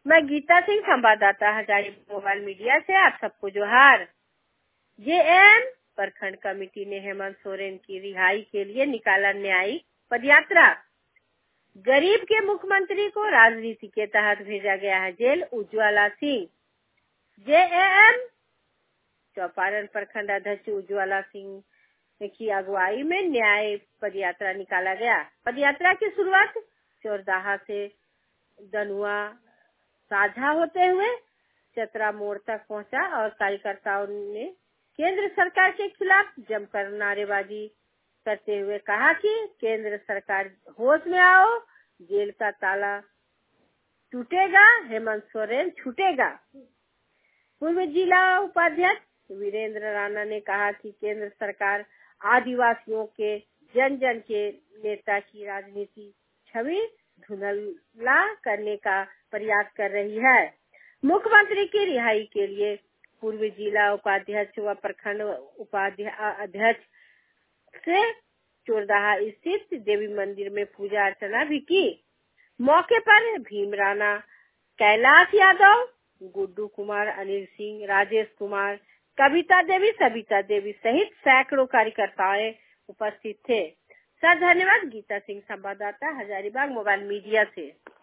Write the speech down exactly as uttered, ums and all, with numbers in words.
मैं गीता सिंह, संवाददाता Hazaribagh mobile media से आप सबको जोहार। जेएम प्रखंड कमेटी ने हेमंत सोरेन की रिहाई के लिए निकाला न्यायिक पदयात्रा। गरीब के मुख्यमंत्री को राजनीति के तहत भेजा गया है जेल, उज्ज्वला सिंह। जेएम चौपारण प्रखंड अध्यक्ष उज्ज्वला सिंह की अगुवाई में न्याय पदयात्रा निकाला गया। पदयात्रा की शुरुआत चौरदाहा से दनुआ साझा होते हुए चतरा मोड़ तक पहुंचा और कार्यकर्ताओं ने केंद्र सरकार के खिलाफ जमकर नारेबाजी करते हुए कहा कि केंद्र सरकार होश में आओ, जेल का ताला टूटेगा, हेमंत सोरेन छूटेगा। पूर्व जिला उपाध्यक्ष वीरेंद्र राणा ने कहा कि केंद्र सरकार आदिवासियों के जन जन के नेता की राजनीति छवि धुंधला करने का प्रयास कर रही है। मुख्यमंत्री की रिहाई के लिए पूर्व जिला उपाध्यक्ष व प्रखंड उपाध्यक्ष से चौरदाहा स्थित देवी मंदिर में पूजा अर्चना भी की। मौके पर भीम राणा, कैलाश यादव, गुड्डू कुमार, अनिल सिंह, राजेश कुमार, कविता देवी, सविता देवी सहित सैकड़ों कार्यकर्ताएं उपस्थित थे। सर धन्यवाद। गीता सिंह, संवाददाता हजारीबाग मोबाइल मीडिया से।